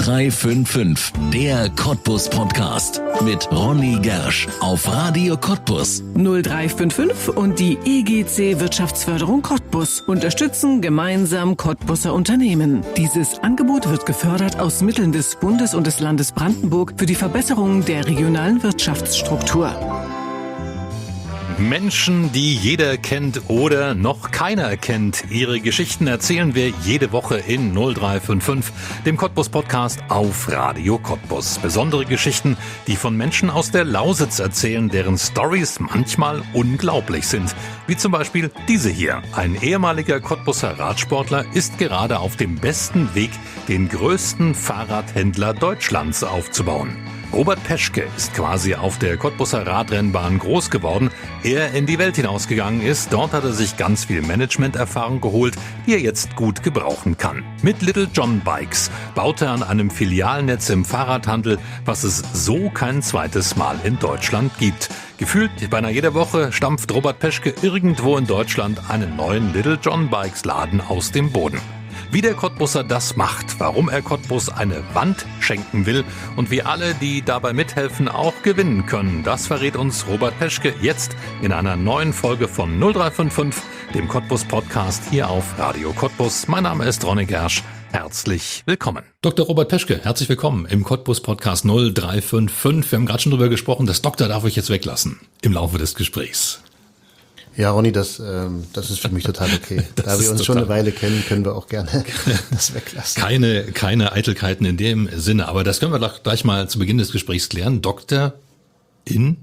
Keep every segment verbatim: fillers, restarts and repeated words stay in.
drei fünf fünf, der Cottbus Podcast mit Ronny Gersch auf Radio Cottbus. null drei fünf fünf und die E G C Wirtschaftsförderung Cottbus unterstützen gemeinsam Cottbuser Unternehmen. Dieses Angebot wird gefördert aus Mitteln des Bundes und des Landes Brandenburg für die Verbesserung der regionalen Wirtschaftsstruktur. Menschen, die jeder kennt oder noch keiner kennt. Ihre Geschichten erzählen wir jede Woche in null drei fünf fünf, dem Cottbus-Podcast auf Radio Cottbus. Besondere Geschichten, die von Menschen aus der Lausitz erzählen, deren Storys manchmal unglaublich sind. Wie zum Beispiel diese hier. Ein ehemaliger Cottbuser Radsportler ist gerade auf dem besten Weg, den größten Fahrradhändler Deutschlands aufzubauen. Robert Peschke ist quasi auf der Cottbuser Radrennbahn groß geworden, er in die Welt hinausgegangen ist. Dort hat er sich ganz viel Managementerfahrung geholt, die er jetzt gut gebrauchen kann. Mit Little John Bikes baut er an einem Filialnetz im Fahrradhandel, was es so kein zweites Mal in Deutschland gibt. Gefühlt beinahe jede Woche stampft Robert Peschke irgendwo in Deutschland einen neuen Little John Bikes Laden aus dem Boden. Wie der Cottbuser das macht, warum er Cottbus eine Wand schenken will und wie alle, die dabei mithelfen, auch gewinnen können, das verrät uns Robert Peschke jetzt in einer neuen Folge von null drei fünf fünf, dem Cottbus-Podcast hier auf Radio Cottbus. Mein Name ist Ronny Gersch. Herzlich willkommen. Doktor Robert Peschke, herzlich willkommen im Cottbus-Podcast null drei fünf fünf. Wir haben gerade schon drüber gesprochen, das Doktor darf ich jetzt weglassen im Laufe des Gesprächs. Ja, Ronny, das, ähm, das ist für mich total okay. Da wir uns schon eine Weile kennen, können wir auch gerne das weglassen. Keine, keine Eitelkeiten in dem Sinne, aber das können wir doch gleich mal zu Beginn des Gesprächs klären. Doktor in?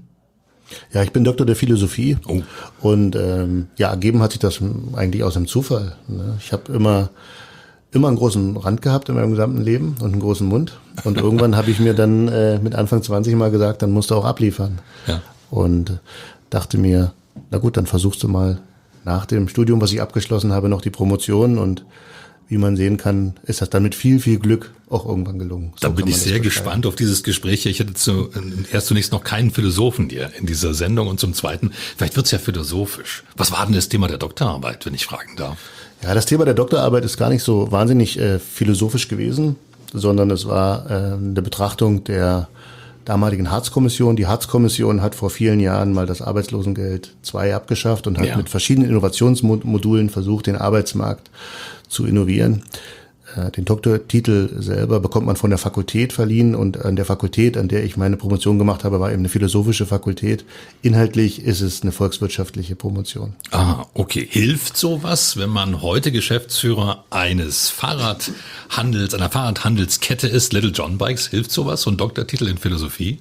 Ja, ich bin Doktor der Philosophie. Oh. Und ähm, ja, ergeben hat sich das eigentlich aus dem Zufall. Ne? Ich habe immer immer einen großen Rand gehabt in meinem gesamten Leben und einen großen Mund. Und irgendwann habe ich mir dann äh, mit Anfang zwanzig mal gesagt, dann musst du auch abliefern. Ja. Und dachte mir, na gut, dann versuchst du mal nach dem Studium, was ich abgeschlossen habe, noch die Promotion, und wie man sehen kann, ist das dann mit viel, viel Glück auch irgendwann gelungen. So da bin ich sehr gespannt auf dieses Gespräch. Ich hätte zu, erst zunächst noch keinen Philosophen hier in dieser Sendung und zum Zweiten, vielleicht wird's ja philosophisch. Was war denn das Thema der Doktorarbeit, wenn ich fragen darf? Ja, das Thema der Doktorarbeit ist gar nicht so wahnsinnig äh, philosophisch gewesen, sondern es war äh, eine Betrachtung der damaligen Hartz-Kommission. Die Hartz-Kommission hat vor vielen Jahren mal das Arbeitslosengeld zwei abgeschafft und hat ja. mit verschiedenen Innovationsmodulen versucht, den Arbeitsmarkt zu innovieren. Den Doktortitel selber bekommt man von der Fakultät verliehen, und an der Fakultät, an der ich meine Promotion gemacht habe, war eben eine philosophische Fakultät. Inhaltlich ist es eine volkswirtschaftliche Promotion. Ah, okay. Hilft sowas, wenn man heute Geschäftsführer eines Fahrradhandels, einer Fahrradhandelskette ist, Little John Bikes, hilft sowas, so ein Doktortitel in Philosophie?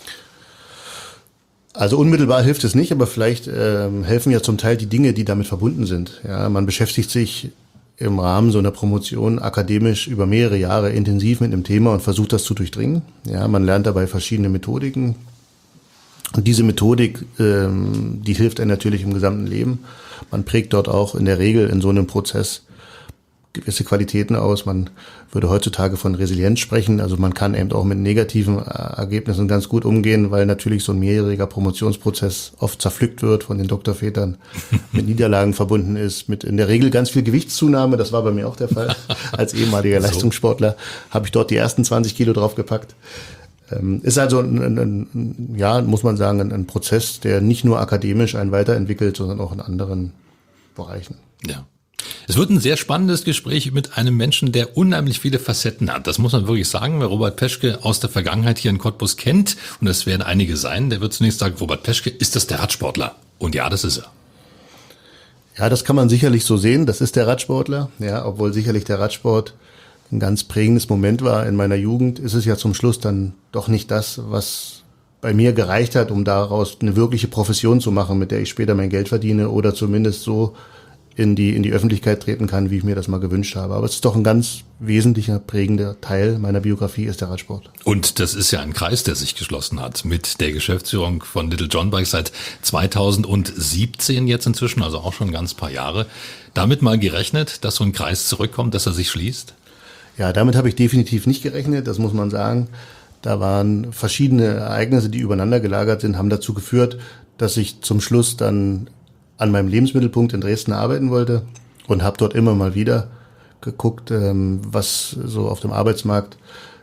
Also unmittelbar hilft es nicht, aber vielleicht ähm, helfen ja zum Teil die Dinge, die damit verbunden sind. Ja, man beschäftigt sich im Rahmen so einer Promotion akademisch über mehrere Jahre intensiv mit einem Thema und versucht das zu durchdringen. Ja, man lernt dabei verschiedene Methodiken. Und diese Methodik, ähm, die hilft einem natürlich im gesamten Leben. Man prägt dort auch in der Regel in so einem Prozess gewisse Qualitäten aus. Man würde heutzutage von Resilienz sprechen. Also man kann eben auch mit negativen Ergebnissen ganz gut umgehen, weil natürlich so ein mehrjähriger Promotionsprozess oft zerpflückt wird von den Doktorvätern, mit Niederlagen verbunden ist, mit in der Regel ganz viel Gewichtszunahme. Das war bei mir auch der Fall. Als ehemaliger so. Leistungssportler habe ich dort die ersten zwanzig Kilo draufgepackt. Ähm, ist also ein, ein, ein, ja, muss man sagen, ein, ein Prozess, der nicht nur akademisch einen weiterentwickelt, sondern auch in anderen Bereichen. Ja. Es wird ein sehr spannendes Gespräch mit einem Menschen, der unheimlich viele Facetten hat. Das muss man wirklich sagen, wer Robert Peschke aus der Vergangenheit hier in Cottbus kennt, und es werden einige sein, der wird zunächst sagen, Robert Peschke, ist das der Radsportler? Und ja, das ist er. Ja, das kann man sicherlich so sehen, das ist der Radsportler. Ja, obwohl sicherlich der Radsport ein ganz prägendes Moment war in meiner Jugend, ist es ja zum Schluss dann doch nicht das, was bei mir gereicht hat, um daraus eine wirkliche Profession zu machen, mit der ich später mein Geld verdiene oder zumindest so in die in die Öffentlichkeit treten kann, wie ich mir das mal gewünscht habe. Aber es ist doch ein ganz wesentlicher, prägender Teil meiner Biografie, ist der Radsport. Und das ist ja ein Kreis, der sich geschlossen hat mit der Geschäftsführung von Little John Bikes seit zweitausendsiebzehn jetzt inzwischen, also auch schon ein ganz paar Jahre. Damit mal gerechnet, dass so ein Kreis zurückkommt, dass er sich schließt? Ja, damit habe ich definitiv nicht gerechnet, das muss man sagen. Da waren verschiedene Ereignisse, die übereinander gelagert sind, haben dazu geführt, dass ich zum Schluss dann an meinem Lebensmittelpunkt in Dresden arbeiten wollte und habe dort immer mal wieder geguckt, was so auf dem Arbeitsmarkt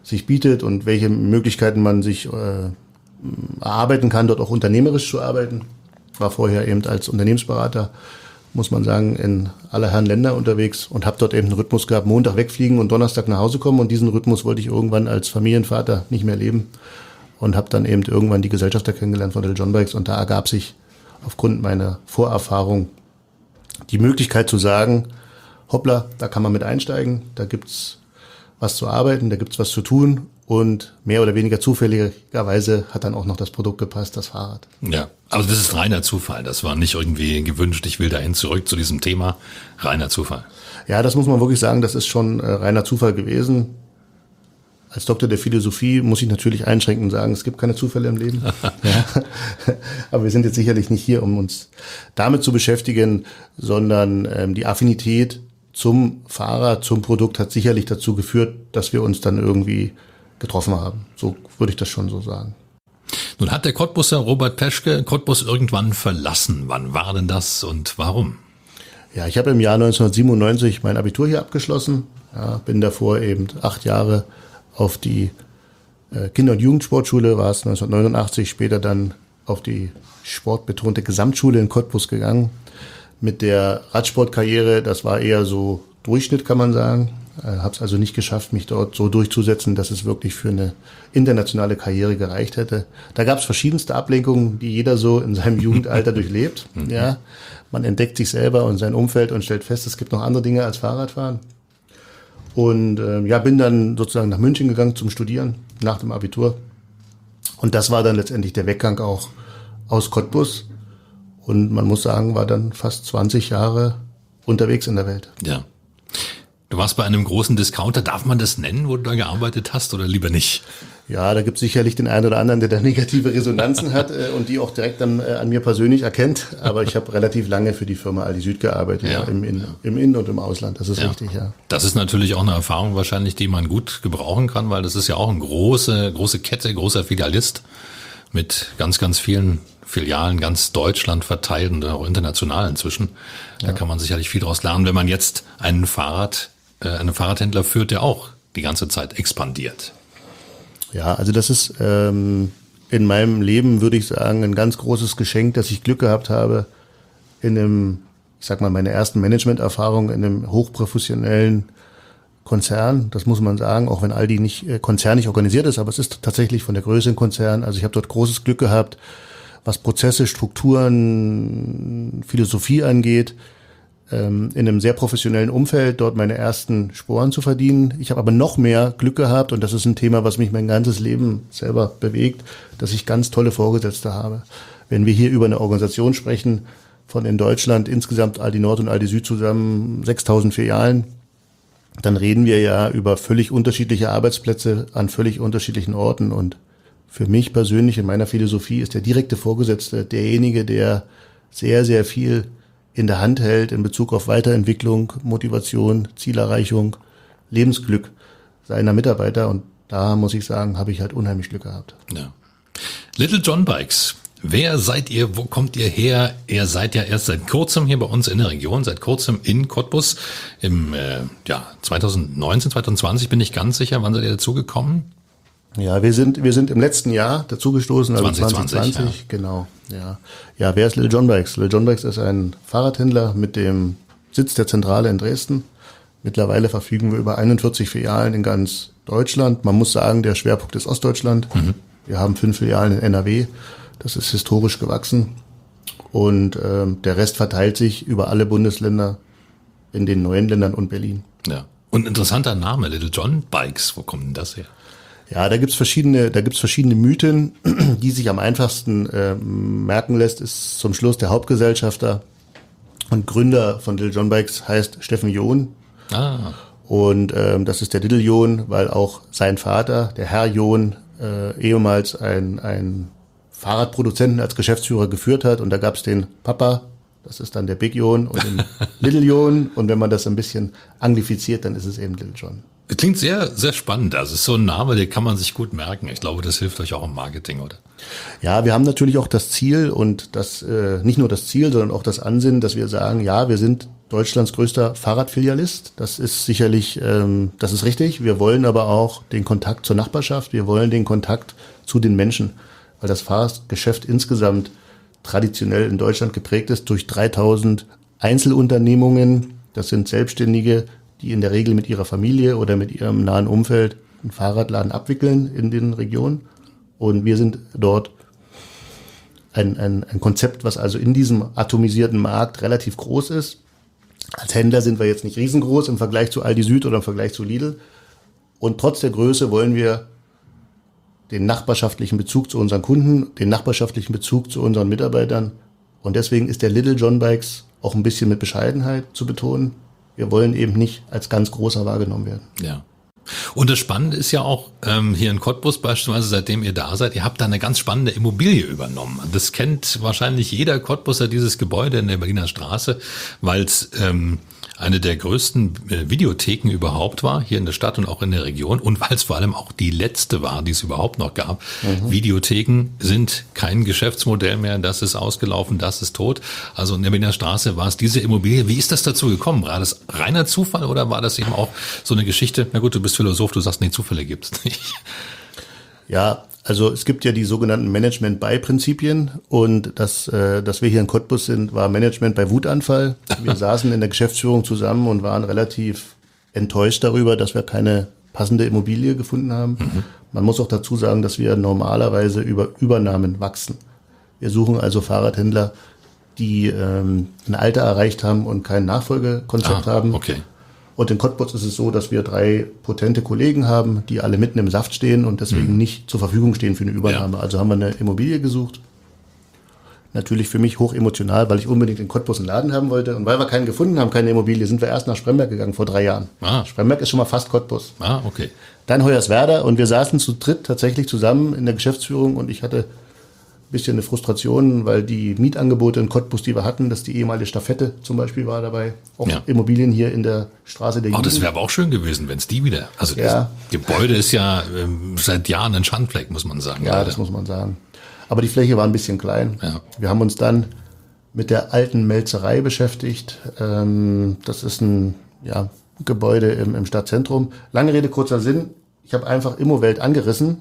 sich bietet und welche Möglichkeiten man sich äh, erarbeiten kann, dort auch unternehmerisch zu arbeiten. War vorher eben als Unternehmensberater, muss man sagen, in aller Herren Länder unterwegs und habe dort eben einen Rhythmus gehabt, Montag wegfliegen und Donnerstag nach Hause kommen. Und diesen Rhythmus wollte ich irgendwann als Familienvater nicht mehr leben und habe dann eben irgendwann die Gesellschafter kennengelernt von Little John Bikes. Und da ergab sich aufgrund meiner Vorerfahrung die Möglichkeit zu sagen, hoppla, da kann man mit einsteigen, da gibt's was zu arbeiten, da gibt's was zu tun. Und mehr oder weniger zufälligerweise hat dann auch noch das Produkt gepasst, das Fahrrad. Ja, also das ist reiner Zufall. Das war nicht irgendwie gewünscht, ich will dahin zurück zu diesem Thema. Reiner Zufall. Ja, das muss man wirklich sagen, das ist schon äh, reiner Zufall gewesen. Als Doktor der Philosophie muss ich natürlich einschränkend sagen, es gibt keine Zufälle im Leben. Ja. Aber wir sind jetzt sicherlich nicht hier, um uns damit zu beschäftigen, sondern ähm, die Affinität zum Fahrrad, zum Produkt hat sicherlich dazu geführt, dass wir uns dann irgendwie getroffen haben. So würde ich das schon so sagen. Nun hat der Cottbusser Robert Peschke Cottbus irgendwann verlassen. Wann war denn das und warum? Ja, ich habe im Jahr neunzehnhundertsiebenundneunzig mein Abitur hier abgeschlossen. Ja, bin davor eben acht Jahre auf die äh, Kinder- und Jugendsportschule, war es neunzehnhundertneunundachtzig, später dann auf die sportbetonte Gesamtschule in Cottbus gegangen. Mit der Radsportkarriere, das war eher so Durchschnitt, kann man sagen. Äh, habe es also nicht geschafft, mich dort so durchzusetzen, dass es wirklich für eine internationale Karriere gereicht hätte. Da gab es verschiedenste Ablenkungen, die jeder so in seinem Jugendalter durchlebt. Ja, man entdeckt sich selber und sein Umfeld und stellt fest, es gibt noch andere Dinge als Fahrradfahren. Und äh, ja, bin dann sozusagen nach München gegangen zum Studieren nach dem Abitur. Und das war dann letztendlich der Weggang auch aus Cottbus. Und man muss sagen, war dann fast zwanzig Jahre unterwegs in der Welt. Ja. Du warst bei einem großen Discounter. Darf man das nennen, wo du da gearbeitet hast oder lieber nicht? Ja, da gibt es sicherlich den einen oder anderen, der da negative Resonanzen hat äh, und die auch direkt dann äh, an mir persönlich erkennt. Aber ich habe relativ lange für die Firma Aldi Süd gearbeitet, ja. im, in, im In- und im Ausland. Das ist ja. richtig, ja. Das ist natürlich auch eine Erfahrung wahrscheinlich, die man gut gebrauchen kann, weil das ist ja auch eine große, große Kette, großer Filialist mit ganz, ganz vielen Filialen, ganz Deutschland verteilt und auch international inzwischen. Da ja. kann man sicherlich viel draus lernen, wenn man jetzt einen Fahrrad, äh, einen Fahrradhändler führt, der auch die ganze Zeit expandiert. Ja, also das ist ähm, in meinem Leben, würde ich sagen, ein ganz großes Geschenk, dass ich Glück gehabt habe, in einem, ich sag mal, meine ersten Management-Erfahrung in einem hochprofessionellen Konzern, das muss man sagen, auch wenn Aldi nicht äh, konzernig organisiert ist, aber es ist tatsächlich von der Größe ein Konzern. Also ich habe dort großes Glück gehabt, was Prozesse, Strukturen, Philosophie angeht, in einem sehr professionellen Umfeld dort meine ersten Sporen zu verdienen. Ich habe aber noch mehr Glück gehabt, und das ist ein Thema, was mich mein ganzes Leben selber bewegt, dass ich ganz tolle Vorgesetzte habe. Wenn wir hier über eine Organisation sprechen, von in Deutschland insgesamt Aldi Nord und Aldi Süd zusammen sechstausend Filialen, dann reden wir ja über völlig unterschiedliche Arbeitsplätze an völlig unterschiedlichen Orten. Und für mich persönlich in meiner Philosophie ist der direkte Vorgesetzte derjenige, der sehr, sehr viel in der Hand hält in Bezug auf Weiterentwicklung, Motivation, Zielerreichung, Lebensglück seiner Mitarbeiter. Und da muss ich sagen, habe ich halt unheimlich Glück gehabt. Ja. Little John Bikes. Wer seid ihr? Wo kommt ihr her? Ihr seid ja erst seit kurzem hier bei uns in der Region, seit kurzem in Cottbus. Im äh, ja, zweitausendneunzehn, zweitausendzwanzig bin ich ganz sicher. Wann seid ihr dazugekommen? Ja, wir sind wir sind im letzten Jahr dazugestoßen, also zwanzig zwanzig, zwanzig zwanzig, ja. Genau. Ja, ja. Wer ist Little John Bikes? Little John Bikes ist ein Fahrradhändler mit dem Sitz der Zentrale in Dresden. Mittlerweile verfügen wir über einundvierzig Filialen in ganz Deutschland. Man muss sagen, der Schwerpunkt ist Ostdeutschland. Mhm. Wir haben fünf Filialen in N R W. Das ist historisch gewachsen. Und ähm, der Rest verteilt sich über alle Bundesländer in den neuen Ländern und Berlin. Ja. Und ein interessanter Name, Little John Bikes. Wo kommt denn das her? Ja, da gibt's verschiedene, da gibt's verschiedene Mythen, die sich am einfachsten äh, merken lässt, ist zum Schluss der Hauptgesellschafter und Gründer von Little John Bikes heißt Steffen John. Ah. Und ähm, das ist der Little John, weil auch sein Vater, der Herr John, äh, ehemals ein, ein Fahrradproduzenten als Geschäftsführer geführt hat. Und da gab's den Papa, das ist dann der Big John, und den Little John. Und wenn man das ein bisschen anglifiziert, dann ist es eben Little John. Klingt sehr, sehr spannend. Also es ist so ein Name, den kann man sich gut merken. Ich glaube, das hilft euch auch im Marketing, oder? Ja, wir haben natürlich auch das Ziel und das äh, nicht nur das Ziel, sondern auch das Ansinnen, dass wir sagen, ja, wir sind Deutschlands größter Fahrradfilialist. Das ist sicherlich, ähm, das ist richtig. Wir wollen aber auch den Kontakt zur Nachbarschaft. Wir wollen den Kontakt zu den Menschen, weil das Fahrradgeschäft insgesamt traditionell in Deutschland geprägt ist durch dreitausend Einzelunternehmungen. Das sind Selbstständige, die in der Regel mit ihrer Familie oder mit ihrem nahen Umfeld einen Fahrradladen abwickeln in den Regionen. Und wir sind dort ein, ein, ein Konzept, was also in diesem atomisierten Markt relativ groß ist. Als Händler sind wir jetzt nicht riesengroß im Vergleich zu Aldi Süd oder im Vergleich zu Lidl. Und trotz der Größe wollen wir den nachbarschaftlichen Bezug zu unseren Kunden, den nachbarschaftlichen Bezug zu unseren Mitarbeitern. Und deswegen ist der Little John Bikes auch ein bisschen mit Bescheidenheit zu betonen. Wir wollen eben nicht als ganz großer wahrgenommen werden. Ja. Und das Spannende ist ja auch, ähm, hier in Cottbus beispielsweise, seitdem ihr da seid, ihr habt da eine ganz spannende Immobilie übernommen. Das kennt wahrscheinlich jeder Cottbuser, dieses Gebäude in der Berliner Straße, weil es ähm, eine der größten äh, Videotheken überhaupt war, hier in der Stadt und auch in der Region, und weil es vor allem auch die letzte war, die es überhaupt noch gab. Mhm. Videotheken sind kein Geschäftsmodell mehr, das ist ausgelaufen, das ist tot. Also in der Berliner Straße war es diese Immobilie. Wie ist das dazu gekommen? War das reiner Zufall oder war das eben auch so eine Geschichte? Na gut, du bist Philosoph, du sagst, nee, Zufälle gibt's nicht. Ja, also es gibt ja die sogenannten Management-by-Prinzipien, und das, äh, dass wir hier in Cottbus sind, war Management bei Wutanfall. Wir saßen in der Geschäftsführung zusammen und waren relativ enttäuscht darüber, dass wir keine passende Immobilie gefunden haben. Mhm. Man muss auch dazu sagen, dass wir normalerweise über Übernahmen wachsen. Wir suchen also Fahrradhändler, die ähm, ein Alter erreicht haben und kein Nachfolgekonzept ah, haben. Okay. Und in Cottbus ist es so, dass wir drei potente Kollegen haben, die alle mitten im Saft stehen und deswegen mhm. nicht zur Verfügung stehen für eine Übernahme. Ja. Also haben wir eine Immobilie gesucht. Natürlich für mich hoch emotional, weil ich unbedingt in Cottbus einen Laden haben wollte. Und weil wir keinen gefunden haben, keine Immobilie, sind wir erst nach Spremberg gegangen vor drei Jahren. Ah. Spremberg ist schon mal fast Cottbus. Ah, okay. Dann Hoyerswerda, und wir saßen zu dritt tatsächlich zusammen in der Geschäftsführung, und ich hatte bisschen eine Frustration, weil die Mietangebote in Cottbus, die wir hatten, dass die ehemalige Staffette zum Beispiel war dabei, auch ja. Immobilien hier in der Straße der Oh, Jugend. das wäre aber auch schön gewesen, wenn es die wieder, also ja. das Gebäude ist ja ähm, seit Jahren ein Schandfleck, muss man sagen. Ja, leider. Das muss man sagen. Aber die Fläche war ein bisschen klein. Ja. Wir haben uns dann mit der alten Melzerei beschäftigt. Ähm, das ist ein ja, Gebäude im, im Stadtzentrum. Lange Rede, kurzer Sinn. Ich habe einfach Immowelt angerissen,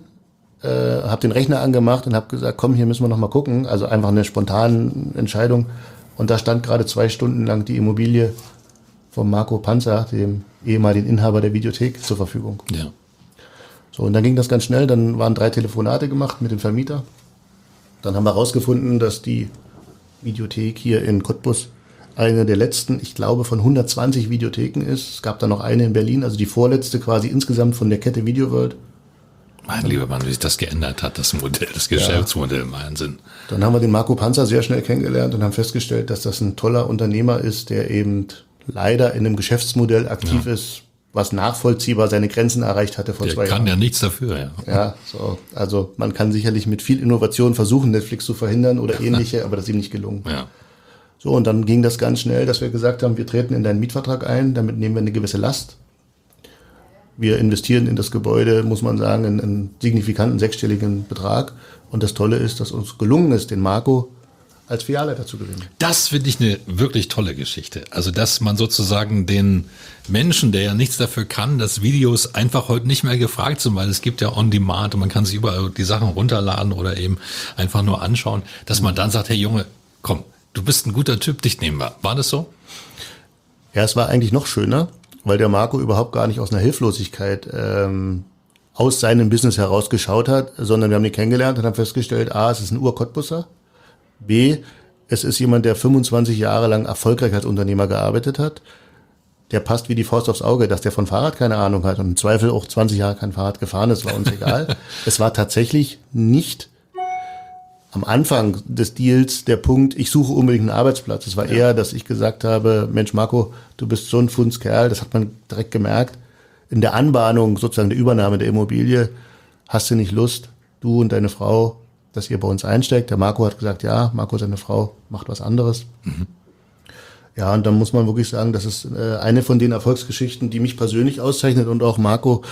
Äh, habe den Rechner angemacht und habe gesagt, komm, hier müssen wir noch mal gucken. Also einfach eine spontane Entscheidung. Und da stand gerade zwei Stunden lang die Immobilie von Marco Panzer, dem ehemaligen Inhaber der Videothek, zur Verfügung. Ja. So, und dann ging das ganz schnell. Dann waren drei Telefonate gemacht mit dem Vermieter. Dann haben wir herausgefunden, dass die Videothek hier in Cottbus eine der letzten, ich glaube, von hundertzwanzig Videotheken ist. Es gab da noch eine in Berlin, also die vorletzte quasi insgesamt von der Kette Video World. Mein lieber Mann, wie sich das geändert hat, das Modell, das Geschäftsmodell, ja. Wahnsinn. Dann haben wir den Marco Panzer sehr schnell kennengelernt und haben festgestellt, dass das ein toller Unternehmer ist, der eben leider in einem Geschäftsmodell aktiv ja. ist, was nachvollziehbar seine Grenzen erreicht hatte vor der zwei Jahren. Der kann ja nichts dafür, ja. Ja, so. Also man kann sicherlich mit viel Innovation versuchen, Netflix zu verhindern oder ähnliche, aber das ist ihm nicht gelungen. Ja. So, und dann ging das ganz schnell, dass wir gesagt haben, wir treten in deinen Mietvertrag ein, damit nehmen wir eine gewisse Last. Wir investieren in das Gebäude, muss man sagen, in einen signifikanten sechsstelligen Betrag. Und das Tolle ist, dass uns gelungen ist, den Marco als Filialleiter zu gewinnen. Das finde ich eine wirklich tolle Geschichte. Also, dass man sozusagen den Menschen, der ja nichts dafür kann, dass Videos einfach heute nicht mehr gefragt sind, weil es gibt ja On Demand und man kann sich überall die Sachen runterladen oder eben einfach nur anschauen, dass man dann sagt, hey Junge, komm, du bist ein guter Typ, dich nehmen wir. War das so? Ja, es war eigentlich noch schöner, weil der Marco überhaupt gar nicht aus einer Hilflosigkeit ähm, aus seinem Business herausgeschaut hat, sondern wir haben ihn kennengelernt und haben festgestellt, A, es ist ein Ur-Cottbusser, B, es ist jemand, der fünfundzwanzig Jahre lang erfolgreich als Unternehmer gearbeitet hat, der passt wie die Faust aufs Auge, dass der von Fahrrad keine Ahnung hat und im Zweifel auch zwanzig Jahre kein Fahrrad gefahren ist, war uns egal. Es war tatsächlich nicht am Anfang des Deals der Punkt, ich suche unbedingt einen Arbeitsplatz. Es war ja. eher, dass ich gesagt habe, Mensch Marco, du bist so ein Fundskerl, das hat man direkt gemerkt. In der Anbahnung sozusagen der Übernahme der Immobilie, hast du nicht Lust, du und deine Frau, dass ihr bei uns einsteigt? Der Marco hat gesagt, ja, Marco, seine Frau, macht was anderes. Mhm. Ja, und dann muss man wirklich sagen, das ist eine von den Erfolgsgeschichten, die mich persönlich auszeichnet und auch Marco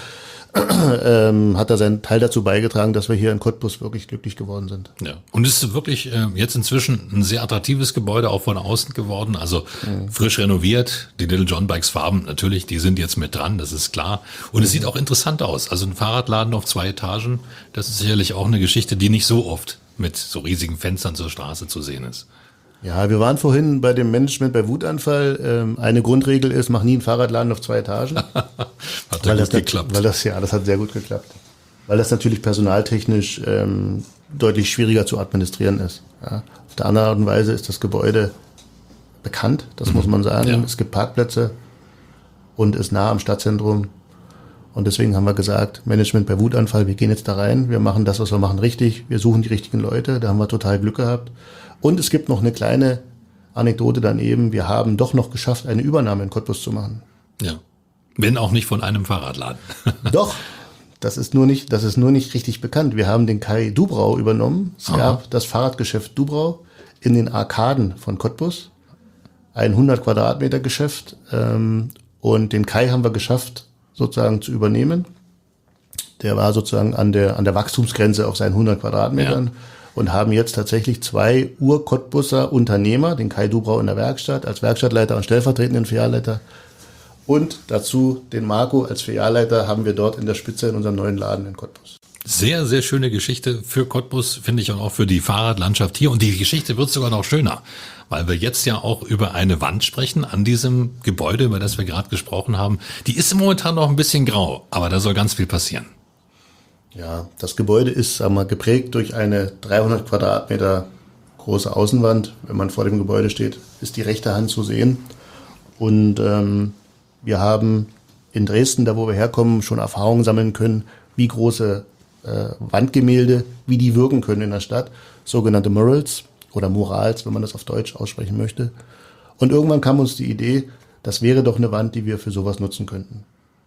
ähm, hat da seinen Teil dazu beigetragen, dass wir hier in Cottbus wirklich glücklich geworden sind. Ja. Und es ist wirklich äh, jetzt inzwischen ein sehr attraktives Gebäude, auch von außen geworden, also mhm. frisch renoviert. Die Little John Bikes Farben natürlich, die sind jetzt mit dran, das ist klar. Und mhm. es sieht auch interessant aus. Also ein Fahrradladen auf zwei Etagen, das ist sicherlich auch eine Geschichte, die nicht so oft mit so riesigen Fenstern zur Straße zu sehen ist. Ja, wir waren vorhin bei dem Management bei Wutanfall. Ähm, eine Grundregel ist, mach nie einen Fahrradladen auf zwei Etagen. Hat weil ja das gut geklappt. Weil das, ja, das hat sehr gut geklappt. Weil das natürlich personaltechnisch ähm, deutlich schwieriger zu administrieren ist. Ja. Auf der anderen Art und Weise ist das Gebäude bekannt, das mhm. muss man sagen. Ja. Es gibt Parkplätze und ist nah am Stadtzentrum. Und deswegen haben wir gesagt, Management bei Wutanfall, wir gehen jetzt da rein, wir machen das, was wir machen, richtig. Wir suchen die richtigen Leute, da haben wir total Glück gehabt. Und es gibt noch eine kleine Anekdote daneben. Wir haben doch noch geschafft, eine Übernahme in Cottbus zu machen. Ja, wenn auch nicht von einem Fahrradladen. Doch, das ist nur nicht, das ist nur nicht richtig bekannt. Wir haben den Kai Dubrau übernommen. Es Aha. gab das Fahrradgeschäft Dubrau in den Arkaden von Cottbus. Ein hundert Quadratmeter Geschäft. Und den Kai haben wir geschafft, sozusagen zu übernehmen. Der war sozusagen an der, an der Wachstumsgrenze auf seinen hundert Quadratmetern. Ja. Und haben jetzt tatsächlich zwei Ur-Cottbuser Unternehmer, den Kai Dubrau in der Werkstatt als Werkstattleiter und stellvertretenden Filialleiter und dazu den Marco als Filialleiter haben wir dort in der Spitze in unserem neuen Laden in Cottbus. Sehr, sehr schöne Geschichte für Cottbus, finde ich, und auch für die Fahrradlandschaft hier. Und die Geschichte wird sogar noch schöner, weil wir jetzt ja auch über eine Wand sprechen an diesem Gebäude, über das wir gerade gesprochen haben. Die ist momentan noch ein bisschen grau, aber da soll ganz viel passieren. Ja, das Gebäude ist, sagen wir, geprägt durch eine dreihundert Quadratmeter große Außenwand. Wenn man vor dem Gebäude steht, ist die rechte Hand zu sehen. Und ähm, wir haben in Dresden, da wo wir herkommen, schon Erfahrungen sammeln können, wie große äh, Wandgemälde, wie die wirken können in der Stadt. Sogenannte Murals oder Murals, wenn man das auf Deutsch aussprechen möchte. Und irgendwann kam uns die Idee, das wäre doch eine Wand, die wir für sowas nutzen könnten.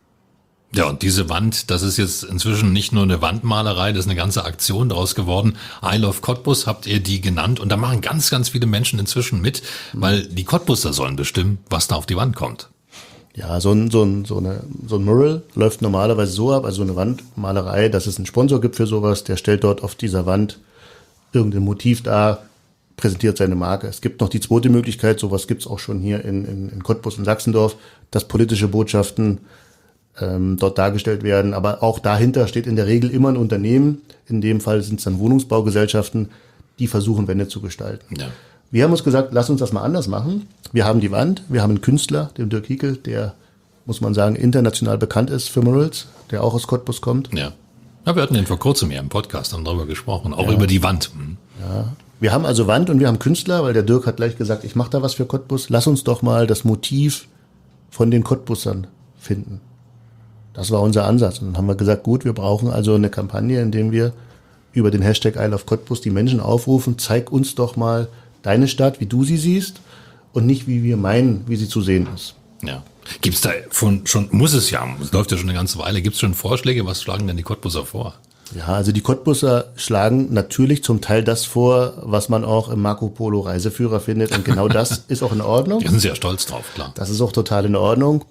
Ja, und diese Wand, das ist jetzt inzwischen nicht nur eine Wandmalerei, das ist eine ganze Aktion daraus geworden. I Love Cottbus habt ihr die genannt und da machen ganz, ganz viele Menschen inzwischen mit, weil die Cottbuser sollen bestimmen, was da auf die Wand kommt. Ja, so ein, so ein, so eine, so ein Mural läuft normalerweise so ab, also eine Wandmalerei, dass es einen Sponsor gibt für sowas, der stellt dort auf dieser Wand irgendein Motiv dar, präsentiert seine Marke. Es gibt noch die zweite Möglichkeit, sowas gibt's auch schon hier in, in, in Cottbus und Sachsendorf, dass politische Botschaften ähm, dort dargestellt werden. Aber auch dahinter steht in der Regel immer ein Unternehmen. In dem Fall sind es dann Wohnungsbaugesellschaften, die versuchen, Wände zu gestalten. Ja. Wir haben uns gesagt, lass uns das mal anders machen. Wir haben die Wand, wir haben einen Künstler, den Dirk Hiekel, der, muss man sagen, international bekannt ist für Murals, der auch aus Cottbus kommt. Ja. Ja, wir hatten den vor kurzem hier im Podcast, haben darüber gesprochen, auch ja. über die Wand. Mhm. Ja. Wir haben also Wand und wir haben Künstler, weil der Dirk hat gleich gesagt, ich mache da was für Cottbus. Lass uns doch mal das Motiv von den Cottbusern finden. Das war unser Ansatz. Und dann haben wir gesagt, gut, wir brauchen also eine Kampagne, in der wir über den Hashtag I Love Cottbus die Menschen aufrufen, zeig uns doch mal deine Stadt, wie du sie siehst und nicht, wie wir meinen, wie sie zu sehen ist. Ja. Gibt's da von, schon, muss es ja, es läuft ja schon eine ganze Weile, gibt's schon Vorschläge, was schlagen denn die Cottbuser vor? Ja, also die Cottbuser schlagen natürlich zum Teil das vor, was man auch im Marco Polo Reiseführer findet und genau das ist auch in Ordnung. Die sind sehr stolz drauf, klar. Das ist auch total in Ordnung.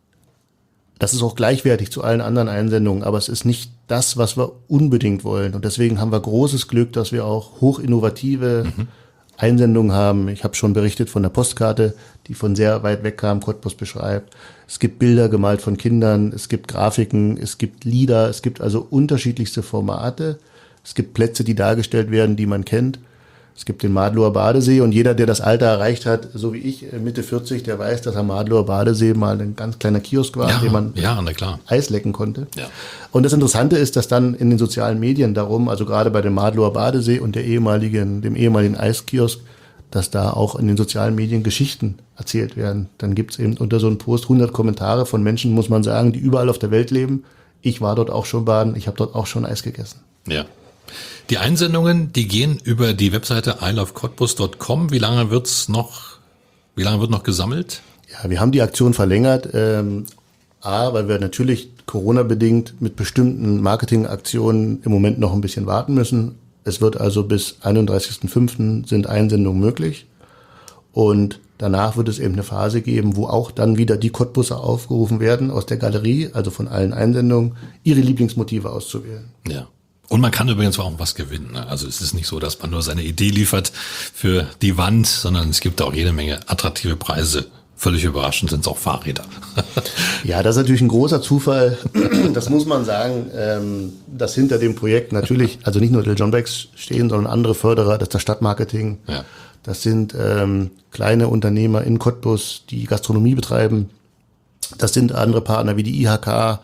Das ist auch gleichwertig zu allen anderen Einsendungen, aber es ist nicht das, was wir unbedingt wollen. Und deswegen haben wir großes Glück, dass wir auch hochinnovative mhm. Einsendungen haben. Ich habe schon berichtet von der Postkarte, die von sehr weit weg kam, Cottbus beschreibt. Es gibt Bilder gemalt von Kindern, es gibt Grafiken, es gibt Lieder, es gibt also unterschiedlichste Formate. Es gibt Plätze, die dargestellt werden, die man kennt. Es gibt den Madlower Badesee und jeder, der das Alter erreicht hat, so wie ich, Mitte vierzig, der weiß, dass am Madlower Badesee mal ein ganz kleiner Kiosk war, ja, in dem man ja, na klar. Eis lecken konnte. Ja. Und das Interessante ist, dass dann in den sozialen Medien darum, also gerade bei dem Madlower Badesee und der ehemaligen, dem ehemaligen Eiskiosk, dass da auch in den sozialen Medien Geschichten erzählt werden. Dann gibt es eben unter so einem Post hundert Kommentare von Menschen, muss man sagen, die überall auf der Welt leben. Ich war dort auch schon baden, ich habe dort auch schon Eis gegessen. Ja. Die Einsendungen, die gehen über die Webseite I love cottbus dot com. Wie lange wird's noch, wie lange wird noch gesammelt? Ja, wir haben die Aktion verlängert. Ähm, A, weil wir natürlich Corona-bedingt mit bestimmten Marketingaktionen im Moment noch ein bisschen warten müssen. Es wird also bis einunddreißigsten fünften sind Einsendungen möglich. Und Danach wird es eben eine Phase geben, wo auch dann wieder die Cottbusser aufgerufen werden, aus der Galerie, also von allen Einsendungen, ihre Lieblingsmotive auszuwählen. Ja. Und man kann übrigens auch was gewinnen. Ne? Also es ist nicht so, dass man nur seine Idee liefert für die Wand, sondern es gibt auch jede Menge attraktive Preise. Völlig überraschend sind es auch Fahrräder. Ja, das ist natürlich ein großer Zufall. Das muss man sagen, ähm, dass hinter dem Projekt natürlich, also nicht nur der John Becks stehen, sondern andere Förderer, das ist das Stadtmarketing. Ja. Das sind ähm, kleine Unternehmer in Cottbus, die Gastronomie betreiben. Das sind andere Partner wie die I H K.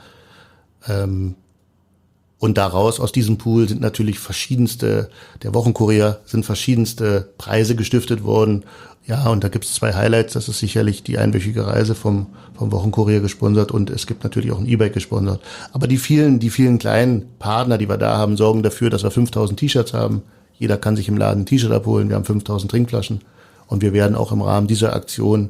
Ähm, und daraus, aus diesem Pool, sind natürlich verschiedenste, der Wochenkurier, sind verschiedenste Preise gestiftet worden. Ja, und da gibt es zwei Highlights. Das ist sicherlich die einwöchige Reise vom, vom Wochenkurier gesponsert und es gibt natürlich auch ein E-Bike gesponsert. Aber die vielen, die vielen kleinen Partner, die wir da haben, sorgen dafür, dass wir fünftausend T-Shirts haben. Jeder kann sich im Laden ein T-Shirt abholen. Wir haben fünftausend Trinkflaschen. Und wir werden auch im Rahmen dieser Aktion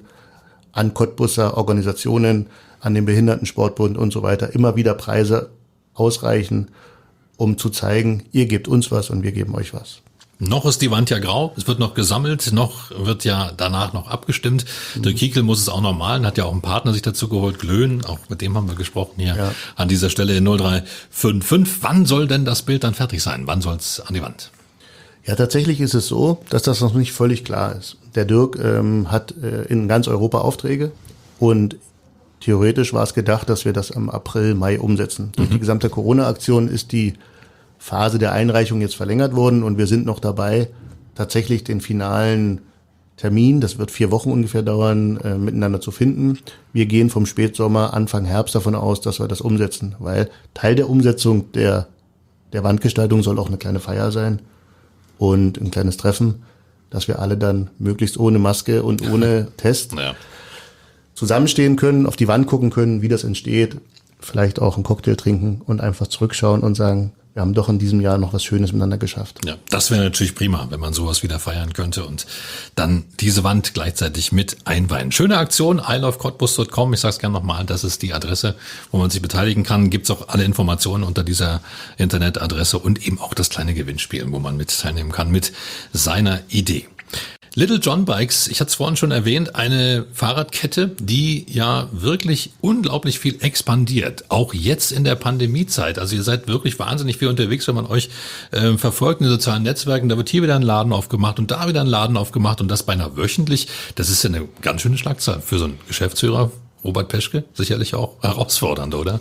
an Cottbusser Organisationen, an den Behindertensportbund und so weiter immer wieder Preise ausreichen, um zu zeigen, ihr gebt uns was und wir geben euch was. Noch ist die Wand ja grau, es wird noch gesammelt, noch wird ja danach noch abgestimmt. Mhm. Der Kiekel muss es auch noch malen, hat ja auch einen Partner sich dazu geholt, Glöhn, auch mit dem haben wir gesprochen hier ja. An dieser Stelle in null drei fünf fünf. Wann soll denn das Bild dann fertig sein? Wann soll es an die Wand? Ja, tatsächlich ist es so, dass das noch nicht völlig klar ist. Der Dirk ähm, hat äh, in ganz Europa Aufträge und theoretisch war es gedacht, dass wir das am April, Mai umsetzen. Mhm. Durch die gesamte Corona-Aktion ist die Phase der Einreichung jetzt verlängert worden und wir sind noch dabei, tatsächlich den finalen Termin, das wird vier Wochen ungefähr dauern, äh, miteinander zu finden. Wir gehen vom Spätsommer, Anfang Herbst davon aus, dass wir das umsetzen, weil Teil der Umsetzung der, der Wandgestaltung soll auch eine kleine Feier sein und ein kleines Treffen, dass wir alle dann möglichst ohne Maske und ohne Test ja. zusammenstehen können, auf die Wand gucken können, wie das entsteht, vielleicht auch einen Cocktail trinken und einfach zurückschauen und sagen, wir haben doch in diesem Jahr noch was Schönes miteinander geschafft. Ja, das wäre natürlich prima, wenn man sowas wieder feiern könnte und dann diese Wand gleichzeitig mit einweihen. Schöne Aktion, i love cottbus dot com. Ich sage es gerne nochmal, das ist die Adresse, wo man sich beteiligen kann. Gibt's auch alle Informationen unter dieser Internetadresse und eben auch das kleine Gewinnspiel, wo man mit teilnehmen kann mit seiner Idee. Little John Bikes, ich hatte es vorhin schon erwähnt, eine Fahrradkette, die ja wirklich unglaublich viel expandiert, auch jetzt in der Pandemiezeit. Also ihr seid wirklich wahnsinnig viel unterwegs, wenn man euch äh, verfolgt in den sozialen Netzwerken. Da wird hier wieder ein Laden aufgemacht und da wieder ein Laden aufgemacht und das beinahe wöchentlich. Das ist ja eine ganz schöne Schlagzahl für so einen Geschäftsführer, Robert Peschke, sicherlich auch herausfordernd, oder?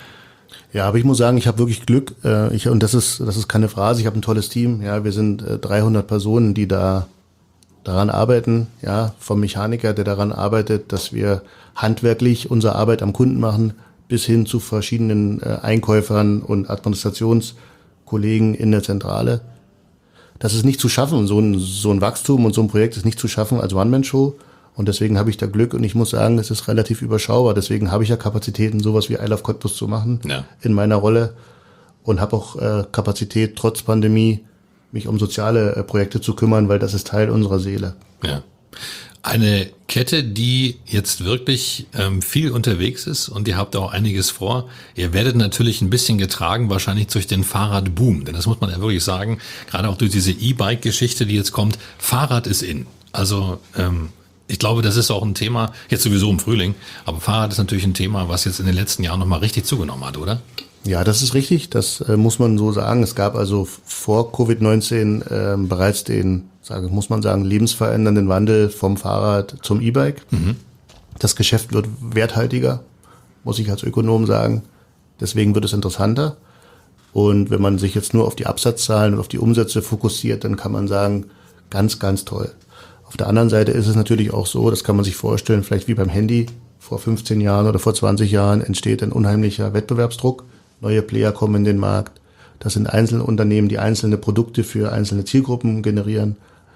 Ja, aber ich muss sagen, ich habe wirklich Glück. Äh, ich, und das ist das ist keine Phrase, ich habe ein tolles Team. Ja, wir sind äh, dreihundert Personen, die da daran arbeiten, ja, vom Mechaniker, der daran arbeitet, dass wir handwerklich unsere Arbeit am Kunden machen, bis hin zu verschiedenen äh, Einkäufern und Administrationskollegen in der Zentrale. Das ist nicht zu schaffen, so ein, so ein Wachstum und so ein Projekt ist nicht zu schaffen als One-Man-Show. Und deswegen habe ich da Glück und ich muss sagen, es ist relativ überschaubar. Deswegen habe ich ja Kapazitäten, sowas wie I Love Cottbus zu machen ja. in meiner Rolle und habe auch äh, Kapazität, trotz Pandemie, mich um soziale äh, Projekte zu kümmern, weil das ist Teil unserer Seele. Ja. Eine Kette, die jetzt wirklich ähm, viel unterwegs ist und ihr habt auch einiges vor. Ihr werdet natürlich ein bisschen getragen, wahrscheinlich durch den Fahrradboom, denn das muss man ja wirklich sagen, gerade auch durch diese E-Bike-Geschichte, die jetzt kommt. Fahrrad ist in. Also ähm, ich glaube, das ist auch ein Thema, jetzt sowieso im Frühling, aber Fahrrad ist natürlich ein Thema, was jetzt in den letzten Jahren nochmal richtig zugenommen hat, oder? Ja, das ist richtig, das äh, muss man so sagen. Es gab also vor Covid neunzehn äh, bereits den, sage, muss man sagen, lebensverändernden Wandel vom Fahrrad zum E-Bike. Mhm. Das Geschäft wird werthaltiger, muss ich als Ökonom sagen. Deswegen wird es interessanter. Und wenn man sich jetzt nur auf die Absatzzahlen und auf die Umsätze fokussiert, dann kann man sagen, ganz, ganz toll. Auf der anderen Seite ist es natürlich auch so, das kann man sich vorstellen, vielleicht wie beim Handy, vor fünfzehn Jahren oder vor zwanzig Jahren entsteht ein unheimlicher Wettbewerbsdruck. Neue Player kommen in den Markt. Das sind einzelne Unternehmen, die einzelne Produkte für einzelne Zielgruppen generieren.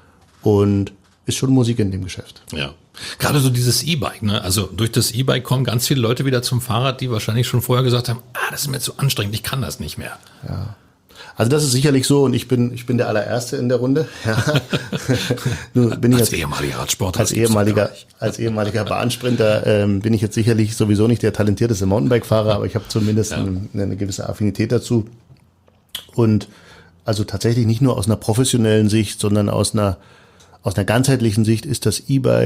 Und ist schon Musik in dem Geschäft. Ja, gerade so dieses E-Bike, ne? Also durch das E-Bike kommen ganz viele Leute wieder zum Fahrrad, die wahrscheinlich schon vorher gesagt haben, ah, das ist mir zu anstrengend, ich kann das nicht mehr. Ja. Also das ist sicherlich so und ich bin ich bin der allererste in der Runde. Ja. Nun bin ich als jetzt, ehemaliger Radsportler, als ehemaliger als ehemaliger Bahnsprinter ähm, bin ich jetzt sicherlich sowieso nicht der talentierteste Mountainbike-Fahrer, aber ich habe zumindest ja. eine, eine gewisse Affinität dazu. Und also tatsächlich nicht nur aus einer professionellen Sicht, sondern aus einer aus einer ganzheitlichen Sicht ist das E-Bike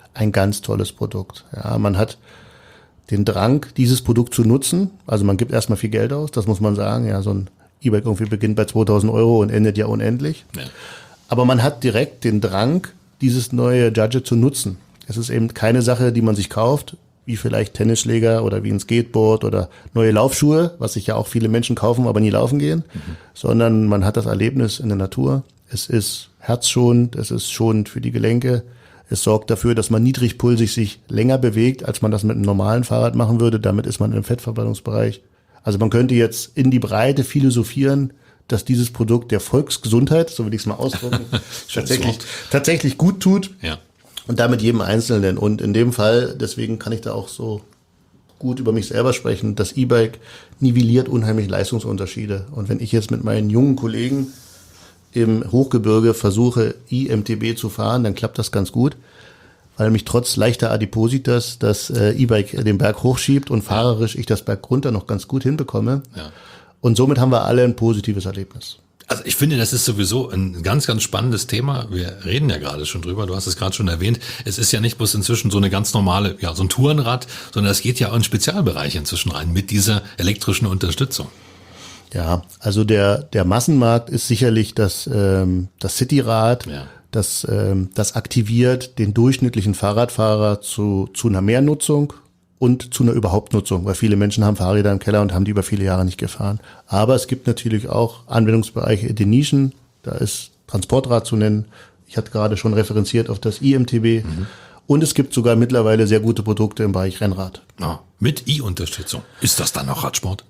ein ganz tolles Produkt. Ja, man hat den Drang, dieses Produkt zu nutzen. Also man gibt erstmal viel Geld aus, das muss man sagen. Ja, so ein E-Bike irgendwie beginnt bei zweitausend Euro und endet ja unendlich. Ja. Aber man hat direkt den Drang, dieses neue Judge zu nutzen. Es ist eben keine Sache, die man sich kauft, wie vielleicht Tennisschläger oder wie ein Skateboard oder neue Laufschuhe, was sich ja auch viele Menschen kaufen, aber nie laufen gehen, mhm. sondern man hat das Erlebnis in der Natur. Es ist herzschonend, es ist schonend für die Gelenke. Es sorgt dafür, dass man niedrigpulsig sich länger bewegt, als man das mit einem normalen Fahrrad machen würde. Damit ist man im Fettverbrennungsbereich. Also man könnte jetzt in die Breite philosophieren, dass dieses Produkt der Volksgesundheit, so will ich es mal ausdrücken, tatsächlich, tatsächlich gut tut. Ja. Und damit jedem Einzelnen. Und in dem Fall, deswegen kann ich da auch so gut über mich selber sprechen, das E-Bike nivelliert unheimlich Leistungsunterschiede. Und wenn ich jetzt mit meinen jungen Kollegen im Hochgebirge versuche, I M T B zu fahren, dann klappt das ganz gut, weil mich trotz leichter Adipositas das äh, E-Bike den Berg hochschiebt und fahrerisch ich das Berg runter noch ganz gut hinbekomme. Ja. Und somit haben wir alle ein positives Erlebnis. Also ich finde, das ist sowieso ein ganz, ganz spannendes Thema. Wir reden ja gerade schon drüber, du hast es gerade schon erwähnt. Es ist ja nicht bloß inzwischen so eine ganz normale, ja, so ein Tourenrad, sondern es geht ja auch in Spezialbereiche inzwischen rein mit dieser elektrischen Unterstützung. Ja, also der der Massenmarkt ist sicherlich das ähm, das Cityrad, ja. das ähm, das aktiviert den durchschnittlichen Fahrradfahrer zu zu einer Mehrnutzung und zu einer Überhauptnutzung, weil viele Menschen haben Fahrräder im Keller und haben die über viele Jahre nicht gefahren. Aber es gibt natürlich auch Anwendungsbereiche in den Nischen, da ist Transportrad zu nennen. Ich hatte gerade schon referenziert auf das I M T B. Mhm. Und es gibt sogar mittlerweile sehr gute Produkte im Bereich Rennrad. Ah, mit I-Unterstützung. Ist das dann noch Radsport?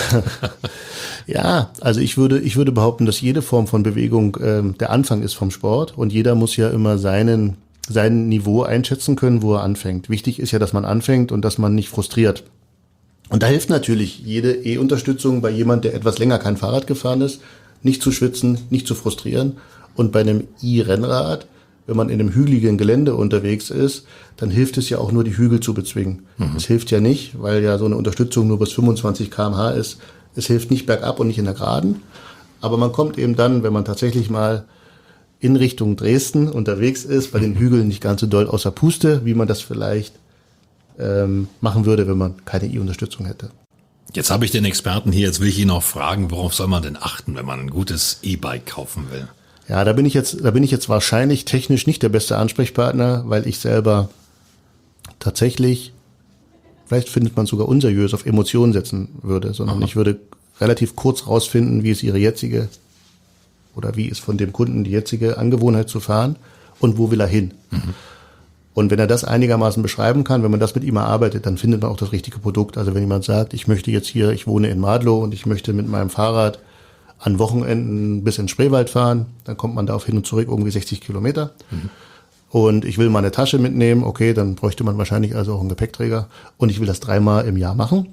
Ja, also ich würde ich würde behaupten, dass jede Form von Bewegung ähm, der Anfang ist vom Sport. Und jeder muss ja immer seinen sein Niveau einschätzen können, wo er anfängt. Wichtig ist ja, dass man anfängt und dass man nicht frustriert. Und da hilft natürlich jede E-Unterstützung bei jemand, der etwas länger kein Fahrrad gefahren ist, nicht zu schwitzen, nicht zu frustrieren. Und bei einem E-Rennrad, wenn man in einem hügeligen Gelände unterwegs ist, dann hilft es ja auch nur, die Hügel zu bezwingen. Mhm. Es hilft ja nicht, weil ja so eine Unterstützung nur bis fünfundzwanzig Kilometer pro Stunde ist. Es hilft nicht bergab und nicht in der Geraden. Aber man kommt eben dann, wenn man tatsächlich mal in Richtung Dresden unterwegs ist, bei den Hügeln nicht ganz so doll außer Puste, wie man das vielleicht ähm, machen würde, wenn man keine E-Unterstützung hätte. Jetzt habe ich den Experten hier, jetzt will ich ihn auch fragen, worauf soll man denn achten, wenn man ein gutes E-Bike kaufen will? Ja, da bin ich jetzt, da bin ich jetzt wahrscheinlich technisch nicht der beste Ansprechpartner, weil ich selber tatsächlich, vielleicht findet man sogar unseriös, auf Emotionen setzen würde, sondern Aha. ich würde relativ kurz rausfinden, wie ist ihre jetzige oder wie ist von dem Kunden die jetzige Angewohnheit zu fahren und wo will er hin. Mhm. Und wenn er das einigermaßen beschreiben kann, wenn man das mit ihm erarbeitet, dann findet man auch das richtige Produkt. Also wenn jemand sagt, ich möchte jetzt hier, ich wohne in Madlow und ich möchte mit meinem Fahrrad an Wochenenden bis in Spreewald fahren, dann kommt man da auf hin und zurück irgendwie sechzig Kilometer. Mhm. Und ich will mal eine Tasche mitnehmen, okay, dann bräuchte man wahrscheinlich also auch einen Gepäckträger. Und ich will das dreimal im Jahr machen.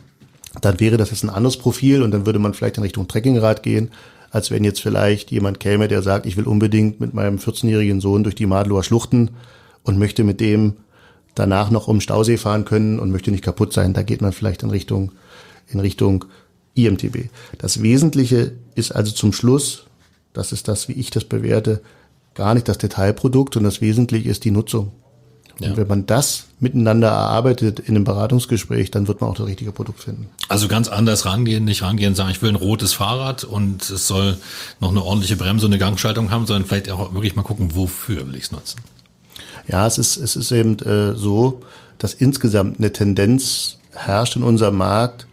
Dann wäre das jetzt ein anderes Profil und dann würde man vielleicht in Richtung Trekkingrad gehen, als wenn jetzt vielleicht jemand käme, der sagt, ich will unbedingt mit meinem vierzehnjährigen Sohn durch die Madlower Schluchten und möchte mit dem danach noch um Stausee fahren können und möchte nicht kaputt sein. Da geht man vielleicht in Richtung, in Richtung I M T B. Das Wesentliche ist also zum Schluss, das ist das, wie ich das bewerte, gar nicht das Detailprodukt, sondern das Wesentliche ist die Nutzung. Ja. Und wenn man das miteinander erarbeitet in einem Beratungsgespräch, dann wird man auch das richtige Produkt finden. Also ganz anders rangehen, nicht rangehen, sagen, ich will ein rotes Fahrrad und es soll noch eine ordentliche Bremse und eine Gangschaltung haben, sondern vielleicht auch wirklich mal gucken, wofür will ich es nutzen. Ja, es ist, es ist eben äh, so, dass insgesamt eine Tendenz herrscht in unserem Markt,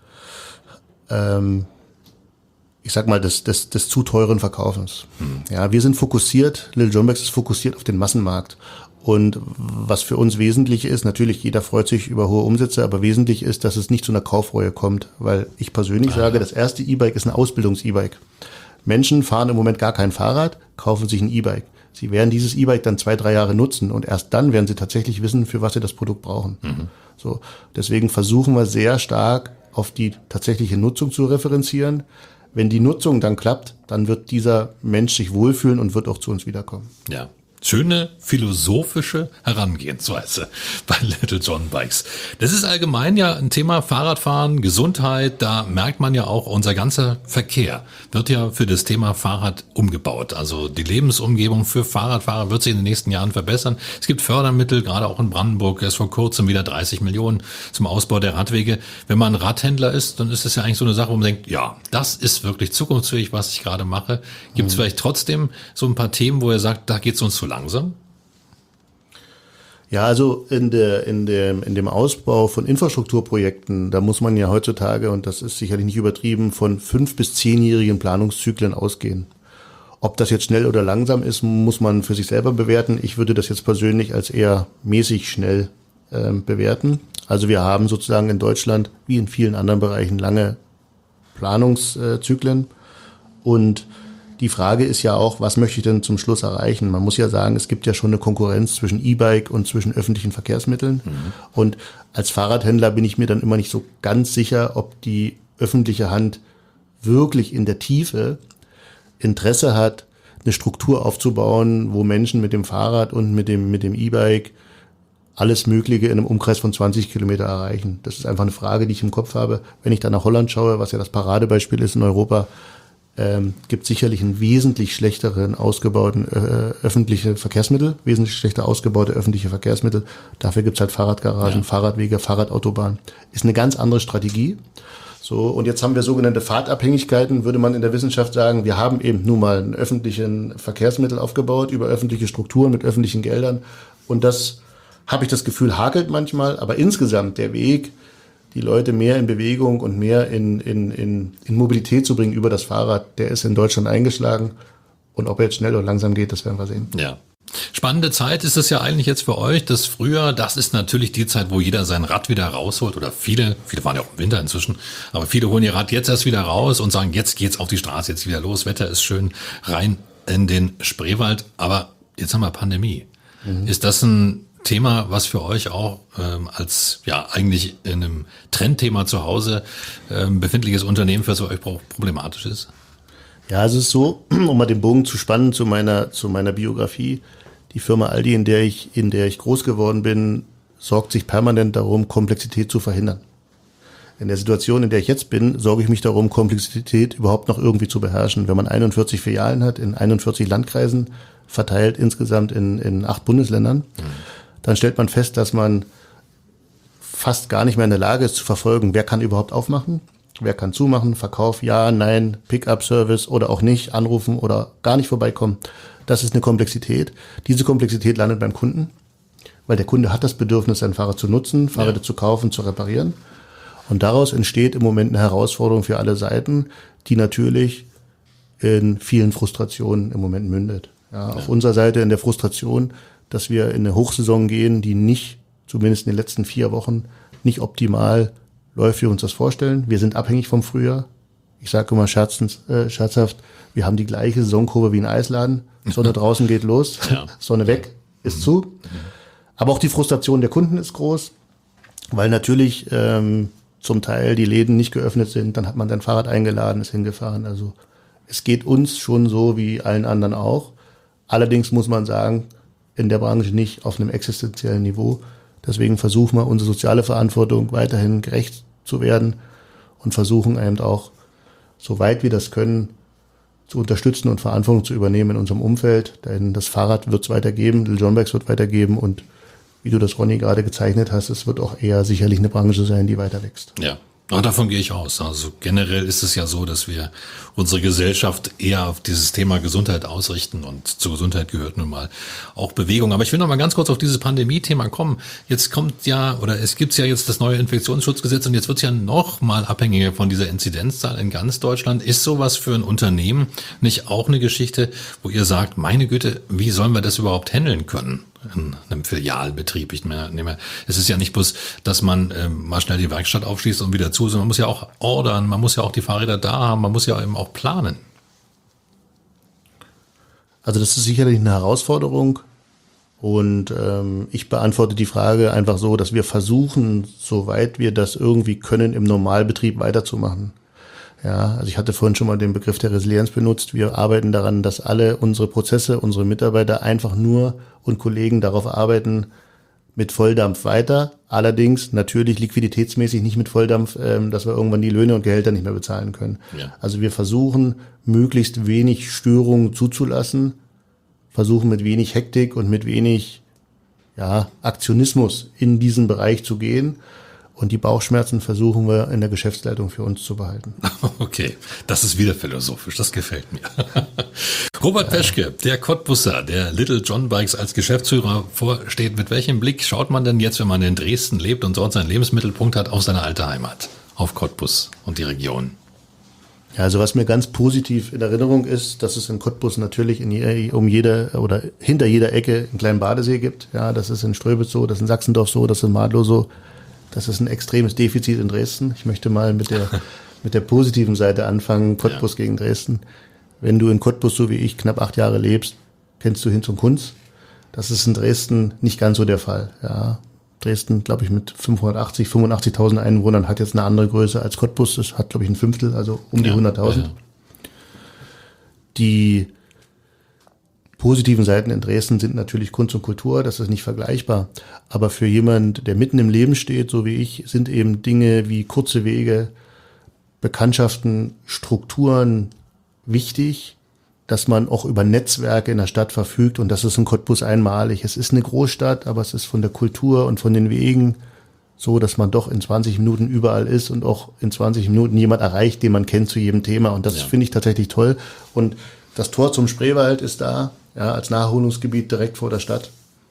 ähm, ich sag mal, des, des, des zu teuren Verkaufens. Hm. Ja, wir sind fokussiert, Lil Jon-Backs ist fokussiert auf den Massenmarkt. Und was für uns wesentlich ist, natürlich jeder freut sich über hohe Umsätze, aber wesentlich ist, dass es nicht zu einer Kaufreue kommt, weil ich persönlich ah, sage, ja. das erste E-Bike ist ein Ausbildungs-E-Bike. Menschen fahren im Moment gar kein Fahrrad, kaufen sich ein E-Bike. Sie werden dieses E-Bike dann zwei, drei Jahre nutzen und erst dann werden sie tatsächlich wissen, für was sie das Produkt brauchen. Mhm. So, deswegen versuchen wir sehr stark auf die tatsächliche Nutzung zu referenzieren. Wenn die Nutzung dann klappt, dann wird dieser Mensch sich wohlfühlen und wird auch zu uns wiederkommen. Ja. Schöne philosophische Herangehensweise bei Little John Bikes. Das ist allgemein ja ein Thema Fahrradfahren, Gesundheit. Da merkt man ja auch, unser ganzer Verkehr wird ja für das Thema Fahrrad umgebaut. Also die Lebensumgebung für Fahrradfahrer wird sich in den nächsten Jahren verbessern. Es gibt Fördermittel, gerade auch in Brandenburg, erst vor kurzem wieder dreißig Millionen zum Ausbau der Radwege. Wenn man Radhändler ist, dann ist das ja eigentlich so eine Sache, wo man denkt, ja, das ist wirklich zukunftsfähig, was ich gerade mache. Gibt es mhm. vielleicht trotzdem so ein paar Themen, wo er sagt, da geht es uns zu langsam? Ja, also in der, in dem, in dem Ausbau von Infrastrukturprojekten, da muss man ja heutzutage, und das ist sicherlich nicht übertrieben, von fünf- bis zehnjährigen Planungszyklen ausgehen. Ob das jetzt schnell oder langsam ist, muss man für sich selber bewerten. Ich würde das jetzt persönlich als eher mäßig schnell äh, bewerten. Also wir haben sozusagen in Deutschland, wie in vielen anderen Bereichen, lange Planungszyklen. Und die Frage ist ja auch, was möchte ich denn zum Schluss erreichen? Man muss ja sagen, es gibt ja schon eine Konkurrenz zwischen E-Bike und zwischen öffentlichen Verkehrsmitteln. Mhm. Und als Fahrradhändler bin ich mir dann immer nicht so ganz sicher, ob die öffentliche Hand wirklich in der Tiefe Interesse hat, eine Struktur aufzubauen, wo Menschen mit dem Fahrrad und mit dem, mit dem E-Bike alles Mögliche in einem Umkreis von zwanzig Kilometer erreichen. Das ist einfach eine Frage, die ich im Kopf habe. Wenn ich dann nach Holland schaue, was ja das Paradebeispiel ist in Europa, Ähm, gibt sicherlich einen wesentlich schlechteren ausgebauten äh, öffentliche Verkehrsmittel, wesentlich schlechter ausgebaute öffentliche Verkehrsmittel. Dafür gibt's halt Fahrradgaragen, ja. Fahrradwege, Fahrradautobahnen. Ist eine ganz andere Strategie. So, und jetzt haben wir sogenannte Fahrtabhängigkeiten, würde man in der Wissenschaft sagen. Wir haben eben nun mal ein öffentlichen Verkehrsmittel aufgebaut über öffentliche Strukturen mit öffentlichen Geldern. Und das, habe ich das Gefühl, hakelt manchmal. Aber insgesamt der Weg, die Leute mehr in Bewegung und mehr in, in, in, in Mobilität zu bringen über das Fahrrad, der ist in Deutschland eingeschlagen. Und ob er jetzt schnell oder langsam geht, das werden wir sehen. Ja. Spannende Zeit ist es ja eigentlich jetzt für euch. Das Frühjahr, das ist natürlich die Zeit, wo jeder sein Rad wieder rausholt. Oder viele, viele fahren ja auch im Winter inzwischen, aber viele holen ihr Rad jetzt erst wieder raus und sagen, jetzt geht's auf die Straße, jetzt wieder los. Wetter ist schön, rein in den Spreewald. Aber jetzt haben wir Pandemie. Mhm. Ist das ein Thema, was für euch auch ähm, als ja eigentlich in einem Trendthema zu Hause ähm, befindliches Unternehmen für so euch problematisch ist? Ja, es ist so, um mal den Bogen zu spannen zu meiner zu meiner Biografie. Die Firma Aldi, in der ich in der ich groß geworden bin, sorgt sich permanent darum, Komplexität zu verhindern. In der Situation, in der ich jetzt bin, sorge ich mich darum, Komplexität überhaupt noch irgendwie zu beherrschen. Wenn man einundvierzig Filialen hat in einundvierzig Landkreisen, verteilt insgesamt in in acht Bundesländern, mhm. dann stellt man fest, dass man fast gar nicht mehr in der Lage ist zu verfolgen, wer kann überhaupt aufmachen, wer kann zumachen, Verkauf, ja, nein, Pick-up-Service oder auch nicht, anrufen oder gar nicht vorbeikommen. Das ist eine Komplexität. Diese Komplexität landet beim Kunden, weil der Kunde hat das Bedürfnis, sein Fahrrad zu nutzen, Fahrräder ja. zu kaufen, zu reparieren. Und daraus entsteht im Moment eine Herausforderung für alle Seiten, die natürlich in vielen Frustrationen im Moment mündet. Ja, ja. Auf unserer Seite in der Frustration, dass wir in eine Hochsaison gehen, die nicht, zumindest in den letzten vier Wochen, nicht optimal läuft, wie wir uns das vorstellen. Wir sind abhängig vom Frühjahr. Ich sage immer scherzend, äh, scherzhaft, wir haben die gleiche Saisonkurve wie ein Eisladen. Sonne draußen geht los, ja. Sonne weg, ist mhm. zu. Aber auch die Frustration der Kunden ist groß, weil natürlich ähm, zum Teil die Läden nicht geöffnet sind. Dann hat man sein Fahrrad eingeladen, ist hingefahren. Also es geht uns schon so wie allen anderen auch. Allerdings muss man sagen, in der Branche nicht auf einem existenziellen Niveau. Deswegen versuchen wir, unsere soziale Verantwortung weiterhin gerecht zu werden und versuchen eben auch, soweit wir das können, zu unterstützen und Verantwortung zu übernehmen in unserem Umfeld. Denn das Fahrrad wird es weitergeben, Little John Bikes wird weitergeben und wie du das, Ronny, gerade gezeichnet hast, es wird auch eher sicherlich eine Branche sein, die weiter wächst. Ja. Auch davon gehe ich aus. Also generell ist es ja so, dass wir unsere Gesellschaft eher auf dieses Thema Gesundheit ausrichten und zur Gesundheit gehört nun mal auch Bewegung. Aber ich will noch mal ganz kurz auf dieses Pandemie-Thema kommen. Jetzt kommt ja, oder es gibt ja jetzt das neue Infektionsschutzgesetz und jetzt wird es ja noch mal abhängiger von dieser Inzidenzzahl in ganz Deutschland. Ist sowas für ein Unternehmen nicht auch eine Geschichte, wo ihr sagt, meine Güte, wie sollen wir das überhaupt handeln können? In einem Filialbetrieb. Ich meine, es ist ja nicht bloß, dass man äh, mal schnell die Werkstatt aufschließt und wieder zu, sondern man muss ja auch ordern, man muss ja auch die Fahrräder da haben, man muss ja eben auch planen. Also das ist sicherlich eine Herausforderung und ähm, ich beantworte die Frage einfach so, dass wir versuchen, soweit wir das irgendwie können, im Normalbetrieb weiterzumachen. Ja, also ich hatte vorhin schon mal den Begriff der Resilienz benutzt. Wir arbeiten daran, dass alle unsere Prozesse, unsere Mitarbeiter einfach nur und Kollegen darauf arbeiten, mit Volldampf weiter. Allerdings natürlich liquiditätsmäßig nicht mit Volldampf, ähm, dass wir irgendwann die Löhne und Gehälter nicht mehr bezahlen können. Ja. Also wir versuchen, möglichst wenig Störungen zuzulassen, versuchen mit wenig Hektik und mit wenig ja, Aktionismus in diesen Bereich zu gehen. Und die Bauchschmerzen versuchen wir in der Geschäftsleitung für uns zu behalten. Okay, das ist wieder philosophisch, das gefällt mir. Robert Peschke, der Cottbusser, der Little John Bikes als Geschäftsführer vorsteht. Mit welchem Blick schaut man denn jetzt, wenn man in Dresden lebt und dort seinen Lebensmittelpunkt hat, auf seine alte Heimat, auf Cottbus und die Region? Ja, also was mir ganz positiv in Erinnerung ist, dass es in Cottbus natürlich in je, um jede oder hinter jeder Ecke einen kleinen Badesee gibt. Ja, das ist in Ströbitz so, das ist in Sachsendorf so, das ist in Madlow so. Das ist ein extremes Defizit in Dresden. Ich möchte mal mit der, mit der positiven Seite anfangen, Cottbus ja. gegen Dresden. Wenn du in Cottbus, so wie ich, knapp acht Jahre lebst, kennst du Hinz und Kunz. Das ist in Dresden nicht ganz so der Fall. Ja, Dresden, glaube ich, mit fünfhundertachtzig, fünfundachtzigtausend Einwohnern hat jetzt eine andere Größe als Cottbus. Das hat, glaube ich, ein Fünftel, also um die ja, hunderttausend. Ja. Die positiven Seiten in Dresden sind natürlich Kunst und Kultur, das ist nicht vergleichbar. Aber für jemand, der mitten im Leben steht, so wie ich, sind eben Dinge wie kurze Wege, Bekanntschaften, Strukturen wichtig, dass man auch über Netzwerke in der Stadt verfügt. Und das ist in Cottbus einmalig. Es ist eine Großstadt, aber es ist von der Kultur und von den Wegen so, dass man doch in zwanzig Minuten überall ist und auch in zwanzig Minuten jemand erreicht, den man kennt zu jedem Thema. Und das ja. finde ich tatsächlich toll. Und das Tor zum Spreewald ist da, ja, als Naherholungsgebiet direkt vor der Stadt.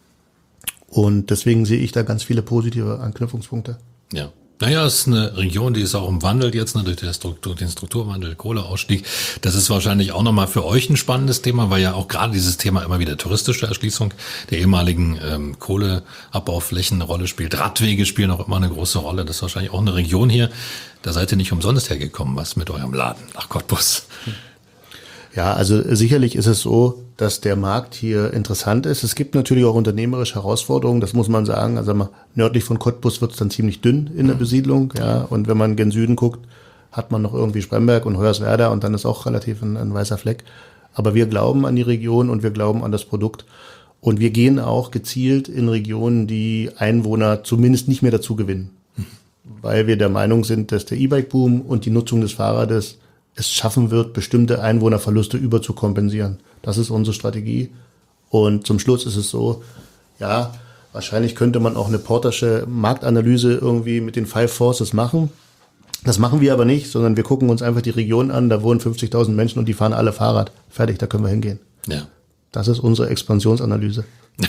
Und deswegen sehe ich da ganz viele positive Anknüpfungspunkte. Ja. Naja, es ist eine Region, die ist auch im Wandel jetzt, ne, durch den, Struktur, den Strukturwandel, Kohleausstieg. Das ist wahrscheinlich auch nochmal für euch ein spannendes Thema, weil ja auch gerade dieses Thema immer wieder touristische Erschließung der ehemaligen ähm, Kohleabbauflächen eine Rolle spielt. Radwege spielen auch immer eine große Rolle. Das ist wahrscheinlich auch eine Region hier. Da seid ihr nicht umsonst hergekommen, was mit eurem Laden nach Cottbus. Ja, also sicherlich ist es so, dass der Markt hier interessant ist. Es gibt natürlich auch unternehmerische Herausforderungen, das muss man sagen. Also mal, nördlich von Cottbus wird es dann ziemlich dünn in der Besiedlung. Ja, und wenn man gen Süden guckt, hat man noch irgendwie Spremberg und Hoyerswerda und dann ist auch relativ ein, ein weißer Fleck. Aber wir glauben an die Region und wir glauben an das Produkt. Und wir gehen auch gezielt in Regionen, die Einwohner zumindest nicht mehr dazu gewinnen. Weil wir der Meinung sind, dass der E-Bike-Boom und die Nutzung des Fahrrades es schaffen wird, bestimmte Einwohnerverluste überzukompensieren. Das ist unsere Strategie. Und zum Schluss ist es so, ja, wahrscheinlich könnte man auch eine Portersche Marktanalyse irgendwie mit den Five Forces machen. Das machen wir aber nicht, sondern wir gucken uns einfach die Region an, da wohnen fünfzigtausend Menschen und die fahren alle Fahrrad. Fertig, da können wir hingehen. Ja. Das ist unsere Expansionsanalyse.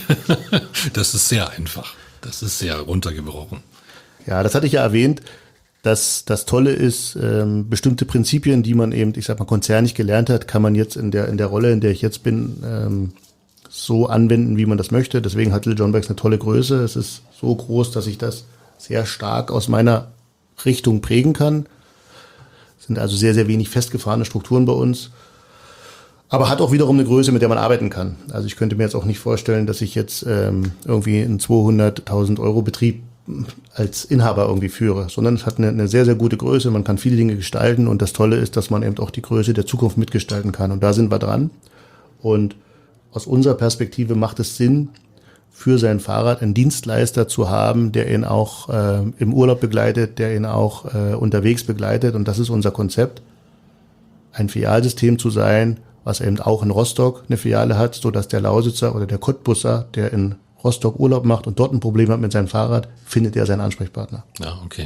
Das ist sehr einfach. Das ist sehr runtergebrochen. Ja, das hatte ich ja erwähnt. Das, das Tolle ist, ähm, bestimmte Prinzipien, die man eben, ich sag mal, konzernig gelernt hat, kann man jetzt in der in der Rolle, in der ich jetzt bin, ähm, so anwenden, wie man das möchte. Deswegen hat Little John Bikes eine tolle Größe. Es ist so groß, dass ich das sehr stark aus meiner Richtung prägen kann. Es sind also sehr, sehr wenig festgefahrene Strukturen bei uns. Aber hat auch wiederum eine Größe, mit der man arbeiten kann. Also ich könnte mir jetzt auch nicht vorstellen, dass ich jetzt ähm, irgendwie einen zweihunderttausend Euro Betrieb als Inhaber irgendwie führe, sondern es hat eine, eine sehr, sehr gute Größe, man kann viele Dinge gestalten und das Tolle ist, dass man eben auch die Größe der Zukunft mitgestalten kann und da sind wir dran und aus unserer Perspektive macht es Sinn, für sein Fahrrad einen Dienstleister zu haben, der ihn auch äh, im Urlaub begleitet, der ihn auch äh, unterwegs begleitet und das ist unser Konzept, ein Filialsystem zu sein, was eben auch in Rostock eine Filiale hat, so dass der Lausitzer oder der Cottbusser, der in Rostock Urlaub macht und dort ein Problem hat mit seinem Fahrrad, findet er seinen Ansprechpartner. Ja, okay.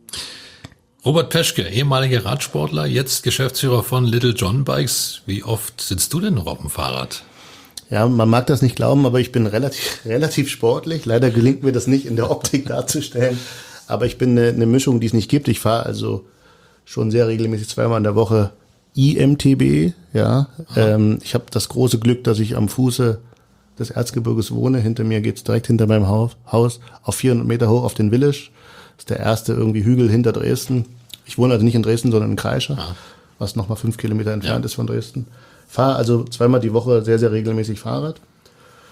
Robert Peschke, ehemaliger Radsportler, jetzt Geschäftsführer von Little John Bikes. Wie oft sitzt du denn noch auf dem Fahrrad? Ja, man mag das nicht glauben, aber ich bin relativ, relativ sportlich. Leider gelingt mir das nicht in der Optik darzustellen. Aber ich bin eine, eine Mischung, die es nicht gibt. Ich fahre also schon sehr regelmäßig zweimal in der Woche I M T B. Ja, ähm, ich habe das große Glück, dass ich am Fuße des Erzgebirges wohne. Hinter mir geht's direkt hinter meinem Haus auf vierhundert Meter hoch auf den Willisch. Das ist der erste irgendwie Hügel hinter Dresden. Ich wohne also nicht in Dresden, sondern in Kreischer, ah. was nochmal fünf Kilometer entfernt ja. ist von Dresden. Fahre also zweimal die Woche sehr, sehr regelmäßig Fahrrad.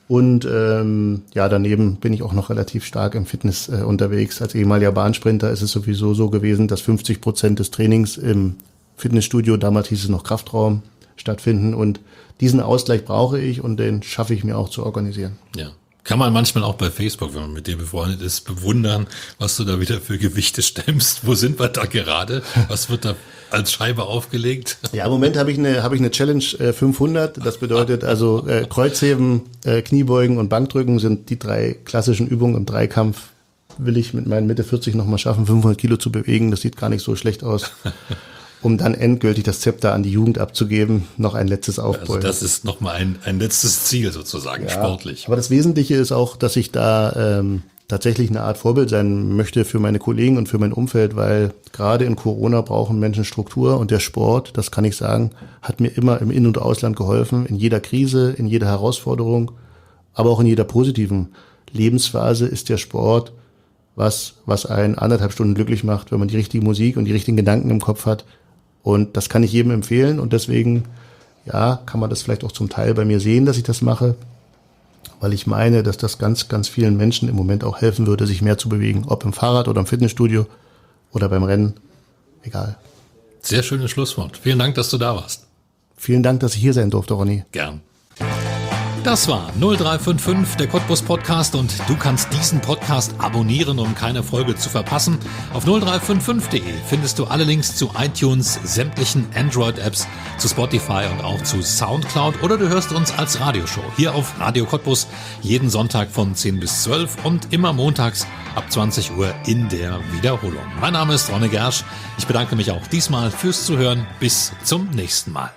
Und ähm, ja, daneben bin ich auch noch relativ stark im Fitness äh, unterwegs. Als ehemaliger Bahnsprinter ist es sowieso so gewesen, dass fünfzig Prozent des Trainings im Fitnessstudio, damals hieß es noch Kraftraum, stattfinden. Und diesen Ausgleich brauche ich und den schaffe ich mir auch zu organisieren. Ja. Kann man manchmal auch bei Facebook, wenn man mit dir befreundet ist, bewundern, was du da wieder für Gewichte stemmst. Wo sind wir da gerade? Was wird da als Scheibe aufgelegt? Ja, im Moment habe ich eine, habe ich eine Challenge äh, fünfhundert. Das bedeutet also äh, Kreuzheben, äh, Kniebeugen und Bankdrücken sind die drei klassischen Übungen im Dreikampf. Will ich mit meinen Mitte vierzig nochmal schaffen, fünfhundert Kilo zu bewegen. Das sieht gar nicht so schlecht aus. Um dann endgültig das Zepter an die Jugend abzugeben, noch ein letztes Aufbäumen. Also das ist nochmal ein, ein letztes Ziel sozusagen, ja, sportlich. Aber das Wesentliche ist auch, dass ich da ähm, tatsächlich eine Art Vorbild sein möchte für meine Kollegen und für mein Umfeld, weil gerade in Corona brauchen Menschen Struktur und der Sport, das kann ich sagen, hat mir immer im In- und Ausland geholfen, in jeder Krise, in jeder Herausforderung, aber auch in jeder positiven Lebensphase ist der Sport was, was einen anderthalb Stunden glücklich macht, wenn man die richtige Musik und die richtigen Gedanken im Kopf hat. Und das kann ich jedem empfehlen und deswegen, ja, kann man das vielleicht auch zum Teil bei mir sehen, dass ich das mache, weil ich meine, dass das ganz, ganz vielen Menschen im Moment auch helfen würde, sich mehr zu bewegen, ob im Fahrrad oder im Fitnessstudio oder beim Rennen, egal. Sehr schönes Schlusswort. Vielen Dank, dass du da warst. Vielen Dank, dass ich hier sein durfte, Ronny. Gern. Das war null drei fünf fünf, der Cottbus Podcast und du kannst diesen Podcast abonnieren, um keine Folge zu verpassen. Auf null drei fünf fünf punkt de findest du alle Links zu iTunes, sämtlichen Android-Apps, zu Spotify und auch zu Soundcloud oder du hörst uns als Radioshow hier auf Radio Cottbus jeden Sonntag von zehn bis zwölf und immer montags ab zwanzig Uhr in der Wiederholung. Mein Name ist Ronny Gersch. Ich bedanke mich auch diesmal fürs Zuhören. Bis zum nächsten Mal.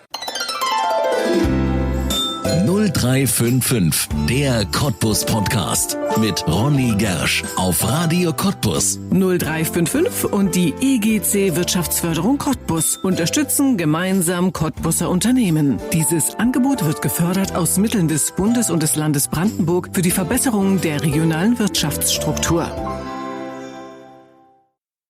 null drei fünf fünf, der Cottbus Podcast mit Ronny Gersch auf Radio Cottbus. null drei fünf fünf und die E G C Wirtschaftsförderung Cottbus unterstützen gemeinsam Cottbuser Unternehmen. Dieses Angebot wird gefördert aus Mitteln des Bundes und des Landes Brandenburg für die Verbesserung der regionalen Wirtschaftsstruktur.